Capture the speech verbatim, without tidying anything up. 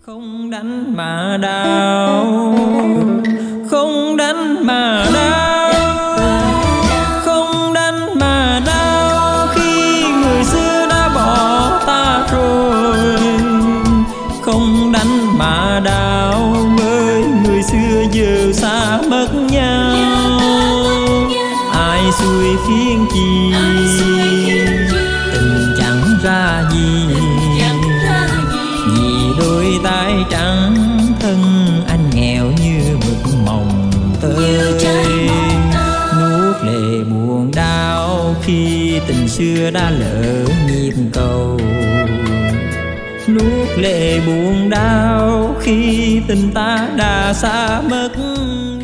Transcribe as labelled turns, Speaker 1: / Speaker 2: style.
Speaker 1: Không đánh mà đau, không đánh mà đau, không đánh mà đau khi người xưa đã bỏ ta rồi. Không đánh mà đau với người xưa giờ xa mất nhau. Ai xui khiến chi, tình chẳng ra gì. Vì đôi tay trắng thân anh nghèo như mực mồng tơi. Nuốt lệ buồn đau khi tình xưa đã lỡ nhịp cầu. Nuốt lệ buồn đau khi tình ta đã xa mất